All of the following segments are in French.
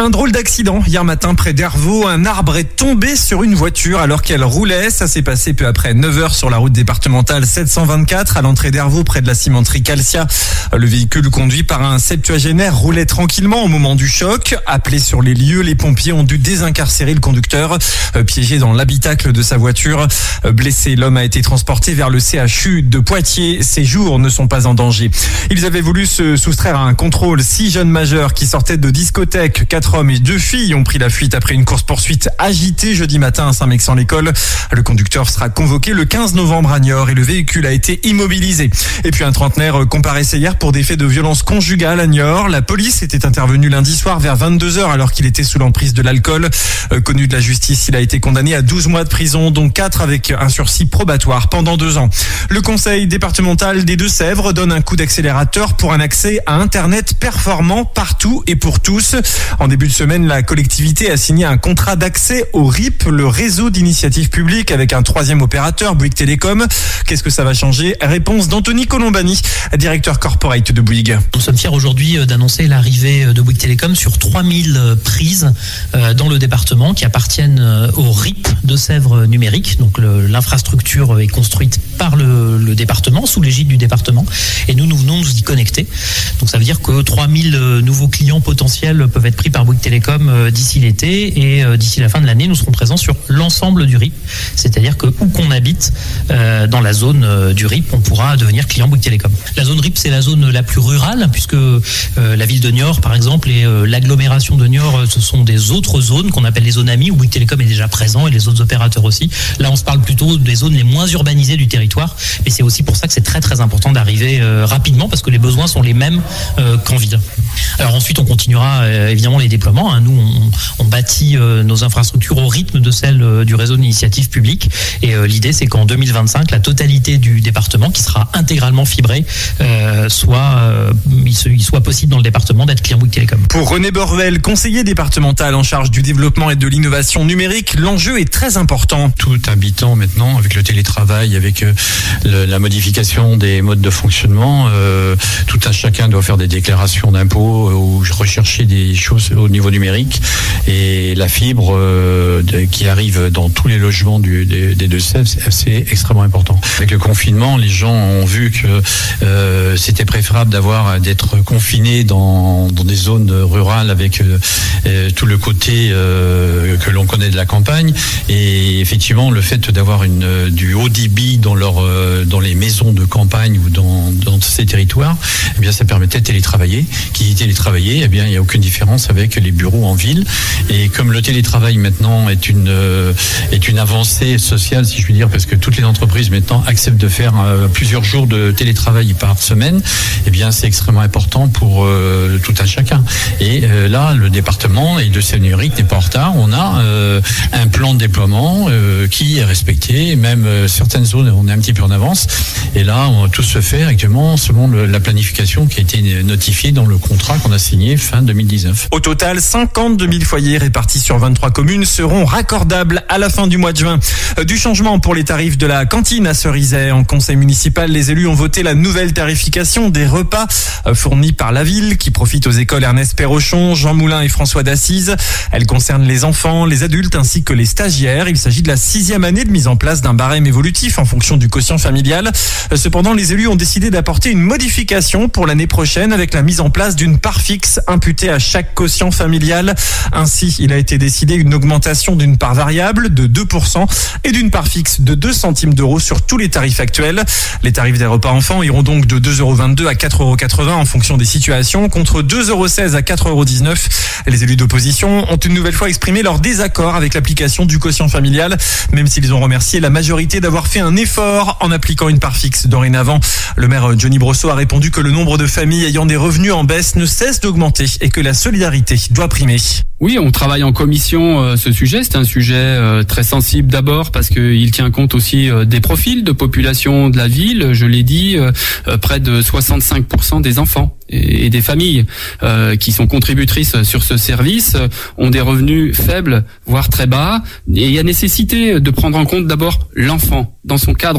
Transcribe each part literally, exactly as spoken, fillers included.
Un drôle d'accident hier matin près d'Hervaux. Un arbre est tombé sur une voiture alors qu'elle roulait. Ça s'est passé peu après neuf heures sur la route départementale sept cent vingt-quatre à l'entrée d'Hervaux près de la cimenterie Calcia. Le véhicule conduit par un septuagénaire roulait tranquillement au moment du choc. Appelés sur les lieux, les pompiers ont dû désincarcérer le conducteur piégé dans l'habitacle de sa voiture. Blessé, l'homme a été transporté vers le C H U de Poitiers. Ses jours ne sont pas en danger. Ils avaient voulu se soustraire à un contrôle. Six jeunes majeurs qui sortaient de discothèque, quatre hommes et deux filles ont pris la fuite après une course-poursuite agitée jeudi matin à Saint-Mexan-l'École. Le conducteur sera convoqué le quinze novembre à Niort et le véhicule a été immobilisé. Et puis un trentenaire comparaissait hier pour des faits de violence conjugale à Niort. La police était intervenue lundi soir vers vingt-deux heures alors qu'il était sous l'emprise de l'alcool. Connu de la justice, il a été condamné à douze mois de prison, dont quatre avec un sursis probatoire pendant deux ans. Le conseil départemental des Deux-Sèvres donne un coup d'accélérateur pour un accès à Internet performant partout et pour tous. En début de semaine, la collectivité a signé un contrat d'accès au R I P, le réseau d'initiative publique, avec un troisième opérateur, Bouygues Télécom. Qu'est-ce que ça va changer? Réponse d'Anthony Colombani, directeur corporate de Bouygues. Nous sommes fiers aujourd'hui d'annoncer l'arrivée de Bouygues Télécom sur trois mille prises dans le département qui appartiennent au R I P de Sèvres numérique. Donc le, l'infrastructure est construite par le, le département, sous l'égide du département, et nous, nous venons nous y connecter. Donc ça veut dire que trois mille nouveaux clients potentiels peuvent être pris par Bouygues Télécom d'ici l'été, et d'ici la fin de l'année, nous serons présents sur l'ensemble du R I P. C'est-à-dire que où qu'on habite euh, dans la zone du R I P, on pourra devenir client Bouygues Télécom. La zone R I P, c'est la zone la plus rurale, puisque euh, la ville de Niort, par exemple, et euh, l'agglomération de Niort, ce sont des autres zones qu'on appelle les zones amies, où Bouygues Télécom est déjà présent et les autres opérateurs aussi. Là, on se parle plutôt des zones les moins urbanisées du territoire, et c'est aussi pour ça que c'est très très important d'arriver euh, rapidement, parce que les besoins sont les mêmes euh, qu'en ville. Alors ensuite, on continuera euh, évidemment les déploiements. Hein. Nous, on, on bâtit euh, nos infrastructures au rythme de celles euh, du réseau d'initiative publique, et euh, l'idée, c'est qu'en deux mille vingt-cinq, la totalité du département, qui sera intégralement fibré, euh, soit euh, il, se, il soit possible dans le département d'être client Bouygues Télécom. Pour René Borvel, conseiller départemental en charge du développement et de l'innovation numérique, l'enjeu est très important. Tout habitant maintenant, avec le télétravail, avec euh, le, la modification des modes de fonctionnement, euh, tout un chacun doit faire des déclarations d'impôts euh, ou rechercher des choses au niveau numérique, et la fibre euh, de, qui arrive dans tous les logements du, des, des Deux-Sèvres, c'est extrêmement important. Avec le confinement, les gens ont vu que euh, c'était préférable d'avoir d'être confinés dans, dans des zones rurales avec euh, tout le côté euh, que l'on connaît de la campagne, et effectivement le fait d'avoir une, du haut débit dans, leur, euh, dans les maisons de campagne ou dans, dans ces territoires, eh bien ça permettait de télétravailler. Qui dit télétravailler, eh bien il n'y a aucune différence avec les bureaux en ville, et comme le télétravail maintenant est une, euh, est une avancée sociale, si je puis dire, parce que toutes les entreprises maintenant acceptent de faire euh, plusieurs jours de télétravail par semaine, eh bien c'est extrêmement important pour euh, tout un chacun. Et euh, là, le département et le numérique n'est pas en retard. On a euh, un plan de déploiement euh, qui est respecté, même euh, certaines zones on est un petit peu en avance, et là on, tout se fait actuellement selon le, la planification qui a été notifiée dans le contrat qu'on a signé fin deux mille dix-neuf. Au total, cinquante-deux mille foyers répartis sur vingt-trois communes seront raccordables à la fin du mois de juin. Du changement pour les tarifs de la cantine à Cerizay. En conseil municipal, les élus ont voté la nouvelle tarification des repas fournis par la ville, qui profite aux écoles Ernest Perrochon, Jean Moulin et François d'Assise. Elle concerne les enfants, les adultes ainsi que les stagiaires. Il s'agit de la sixième année de mise en place d'un barème évolutif en fonction du quotient familial. Cependant, les élus ont décidé d'apporter une modification pour l'année prochaine avec la mise en place d'une part fixe imputée à chaque quotient familial. Ainsi, il a été décidé une augmentation d'une part variable de deux pour cent et d'une part fixe de deux centimes d'euros sur tous les tarifs actuels. Les tarifs des repas enfants iront donc de deux euros vingt-deux à quatre euros quatre-vingts en fonction des situations, contre deux euros seize à quatre euros dix-neuf. Les élus d'opposition ont une nouvelle fois exprimé leur désaccord avec l'application du quotient familial, même s'ils ont remercié la majorité d'avoir fait un effort en appliquant une part fixe dorénavant. Le maire Johnny Brosseau a répondu que le nombre de familles ayant des revenus en baisse ne cesse d'augmenter et que la solidarité doit primer. Oui, on travaille en commission euh, ce sujet. C'est un sujet euh, très sensible d'abord parce qu'il tient compte aussi euh, des profils de population de la ville. Je l'ai dit, euh, près de soixante-cinq pour cent des enfants et, et des familles euh, qui sont contributrices sur ce service euh, ont des revenus faibles, voire très bas. Et il y a nécessité de prendre en compte d'abord l'enfant dans son cadre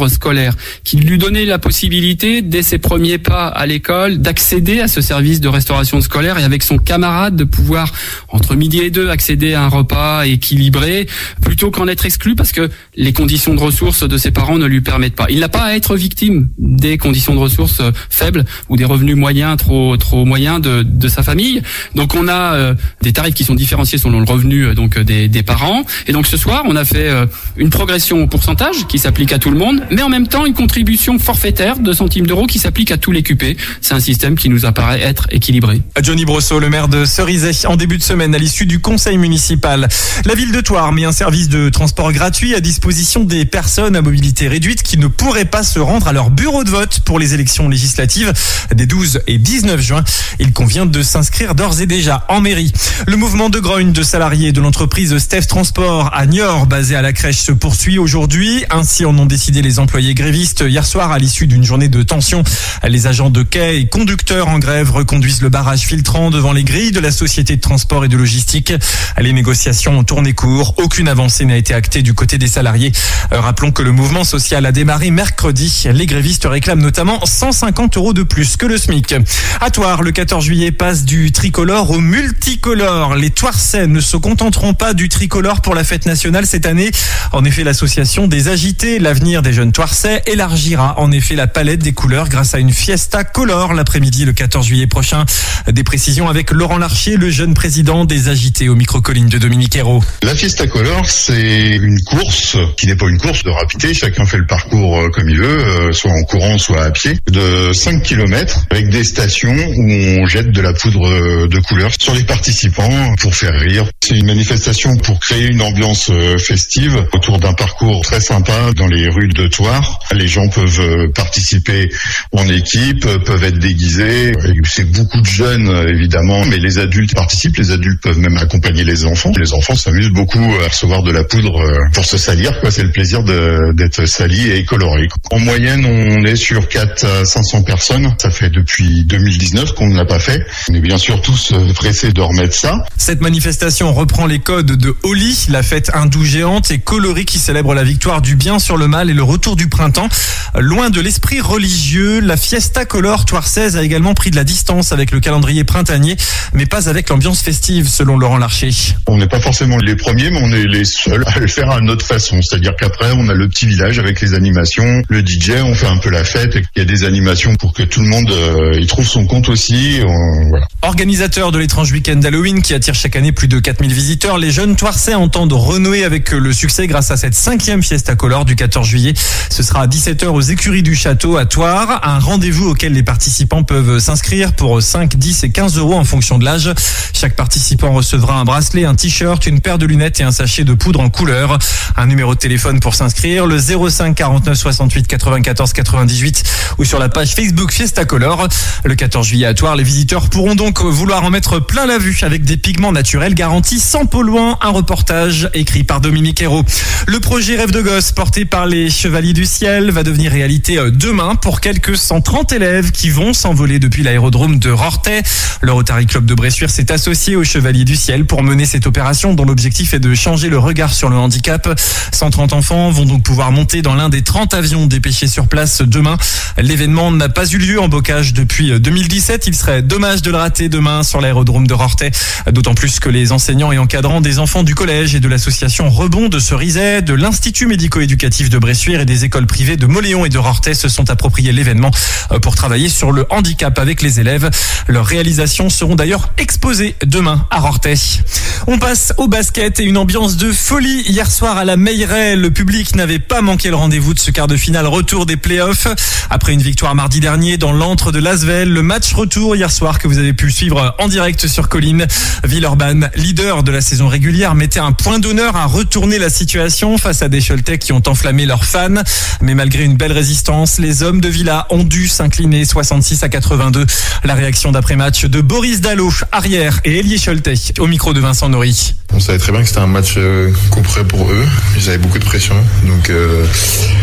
cadre scolaire, qui lui donnait la possibilité, dès ses premiers pas à l'école, d'accéder à ce service de restauration scolaire et avec son camarade de pouvoir, entre midi et deux, accéder à un repas équilibré, plutôt qu'en être exclu parce que les conditions de ressources de ses parents ne lui permettent pas. Il n'a pas à être victime des conditions de ressources faibles ou des revenus moyens, trop trop moyens de, de sa famille. Donc on a euh, des tarifs qui sont différenciés selon le revenu euh, donc des, des parents. Et donc ce soir, on a fait euh, une progression au pourcentage qui s'applique à tout le monde, mais en même temps une contribution forfaitaire de centimes d'euros qui s'applique à tous les Q P. C'est un système qui nous apparaît être équilibré. Johnny Brosseau, le maire de Cerizay, en début de semaine à l'issue du conseil municipal. La ville de Thouars met un service de transport gratuit à disposition des personnes à mobilité réduite qui ne pourraient pas se rendre à leur bureau de vote pour les élections législatives des douze et dix-neuf juin. Il convient de s'inscrire d'ores et déjà en mairie. Le mouvement de grogne de salariés de l'entreprise Steph Transport à Niort, basée à la Crèche, se poursuit aujourd'hui. Ainsi en ont décidé les employés grévistes hier soir à l'issue d'une journée de tension. Les agents de quai et conducteurs en grève reconduisent le barrage filtrant devant les grilles de la société de transport et de logistique. Les négociations ont tourné court. Aucune avancée n'a été actée du côté des salariés. Rappelons que le mouvement social a démarré mercredi. Les grévistes réclament notamment cent cinquante euros de plus que le SMIC. À Thouars, le quatorze juillet passe du tricolore au multicolore. Les Thouarsais ne se contenteront pas du tricolore pour la fête nationale cette année. En effet, l'association des agités, l'avenir des jeunes Thouarsais, élargira en effet la palette des couleurs grâce à une fiesta color l'après-midi le quatorze juillet prochain. Des précisions avec Laurent Larcher, le jeune président des agités au micro-colline de Dominique Hérault. La fiesta color, c'est une course qui n'est pas une course de rapidité. Chacun fait le parcours comme il veut, soit en courant, soit à pied, de cinq kilomètres avec des stations où on jette de la poudre de couleur sur les participants pour faire rire. C'est une manifestation pour créer une ambiance festive autour d'un parcours très sympa dans les rues de Thouars. Les gens peuvent participer en équipe, peuvent être déguisés. C'est beaucoup de jeunes évidemment, mais les adultes participent. Les adultes peuvent même accompagner les enfants. Les enfants s'amusent beaucoup à recevoir de la poudre pour se salir, quoi. C'est le plaisir de, d'être sali et coloré. En moyenne, on est sur quatre à cinq cents personnes. Ça fait depuis deux mille dix-neuf qu'on ne l'a pas fait. On est bien sûr tous pressés de remettre ça. Cette manifestation reprend les codes de Holi, la fête hindoue géante et colorée qui célèbre la victoire du bien sur le mal et le retour du printemps. Loin de l'esprit religieux, la fiesta color thoirsaise a également pris de la distance avec le calendrier printanier, mais pas avec l'ambiance festive, selon Laurent Larcher. On n'est pas forcément les premiers, mais on est les seuls à le faire à notre façon. C'est-à-dire qu'après, on a le petit village avec les animations, le D J, on fait un peu la fête. Il y a des animations pour que tout le monde euh, y trouve son compte aussi. On, voilà. Organisateur de l'étrange week-end d'Halloween qui attire chaque année plus de quatre mille visiteurs, les jeunes Thouarsais entendent renouer avec le succès grâce à cette cinquième fiesta color du quatorze juillet. Ce sera à dix-sept heures aux écuries du château à Thouars, un rendez-vous auquel les participants peuvent s'inscrire pour cinq, dix et quinze euros en fonction de l'âge. Chaque participant recevra un bracelet, un t-shirt, une paire de lunettes et un sachet de poudre en couleur. Un numéro de téléphone pour s'inscrire, le zéro cinq quarante-neuf soixante-huit quatre-vingt-quatorze quatre-vingt-dix-huit ou sur la page Facebook Fiesta Color. Le quatorze juillet à Thouars, les visiteurs pourront donc vouloir en mettre plein la vue avec des pigments naturels garantis sans polluants. Un reportage écrit par Dominique Hérault. Le projet Rêve de gosse porté par les Chevaliers du Ciel va devenir réalité demain pour quelques cent trente élèves qui vont s'envoler depuis l'aérodrome de Rorthais. Le Rotary Club de Bressuire s'est associé aux Chevaliers du Ciel pour mener cette opération dont l'objectif est de changer le regard sur le handicap. cent trente enfants vont donc pouvoir monter dans l'un des trente avions dépêchés sur place demain. L'événement n'a pas eu lieu en bocage depuis deux mille dix-sept. Il serait dommage de le rater demain sur l'aérodrome de Rorthais. D'autant plus que les enseignants et encadrants des enfants du collège et de l'association Rebond de Cerizay, de l'Institut médico-éducatif de Bressuire et des écoles privées de Mauléon et de Rorthais se sont appropriés l'événement pour travailler sur le handicap avec les élèves. Leurs réalisations seront d'ailleurs exposées demain à Rorthais. On passe au basket et une ambiance de folie hier soir à la Meilleraie. Le public n'avait pas manqué le rendez-vous de ce quart de finale retour des playoffs. Après une victoire mardi dernier dans l'antre de Lasvel, le match retour hier soir que vous avez pu suivre en direct sur Colline. Villeurbanne, leader de la saison régulière, mettait un point d'honneur à retourner la situation face à des Choletais qui ont enflammé leurs fans. Mais malgré une belle résistance, les hommes de Villa ont dû s'incliner soixante-six à quatre-vingt-deux. La réaction d'après-match de Boris Dallot, arrière, et Elie Choletais au micro de Vincent Nory. On savait très bien que c'était un match euh, qu'on pourrait pour eux. Ils avaient beaucoup de pression. Donc euh,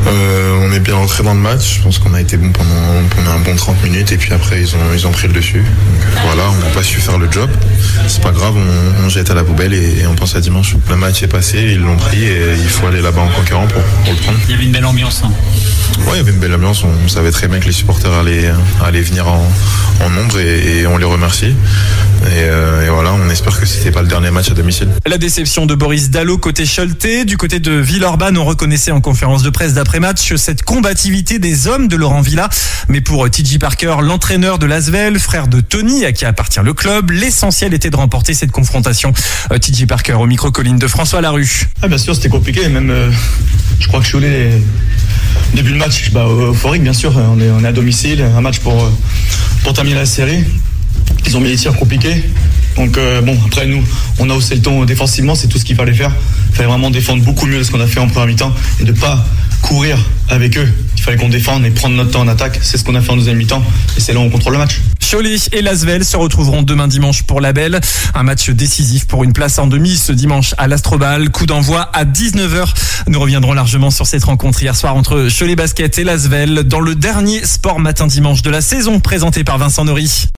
euh, On est bien rentré dans le match. Je pense qu'on a été bon pendant, pendant un bon trente minutes et puis après ils ont, ils ont pris le dessus. Donc, voilà, on n'a pas su faire le job. C'est pas grave, on, on jette à la poubelle et, et on pense à dimanche. Le match est passé, ils l'ont pris et il faut aller là-bas en conquérant pour, pour le prendre. Il y avait une belle ambiance. Hein. Ouais, il y avait une belle ambiance. On savait très bien que les supporters allaient, allaient venir en, en nombre et, et on les remercie. Et, euh, et voilà, on espère que c'était pas le dernier match à domicile. La déception de Boris Dallot côté Choletais. Du côté de Villeurbanne, on reconnaissait en conférence de presse d'après-match cette combativité des hommes de Laurent Villa. Mais pour T J Parker, l'entraîneur de l'Asvel, frère de Tony, à qui appartient le club, l'essentiel était de remporter cette confrontation. T J Parker au micro-colline de François Larue. Ah, bien sûr, c'était compliqué. Même, euh, je crois que Cholet, début de match, bah, euphorique, bien sûr. On est, on est à domicile, un match pour, pour terminer la série. Ils ont mis les tirs compliqués. Donc euh, bon, après nous, on a haussé le ton défensivement, c'est tout ce qu'il fallait faire. Il fallait vraiment défendre beaucoup mieux de ce qu'on a fait en première mi-temps et de pas courir avec eux. Il fallait qu'on défende et prendre notre temps en attaque. C'est ce qu'on a fait en deuxième mi-temps et c'est là où on contrôle le match. Cholet et l'Asvel se retrouveront demain dimanche pour la Belle. Un match décisif pour une place en demi ce dimanche à l'Astrobal. Coup d'envoi à dix-neuf heures. Nous reviendrons largement sur cette rencontre hier soir entre Cholet Basket et l'Asvel dans le dernier Sport Matin Dimanche de la saison présenté par Vincent Nory.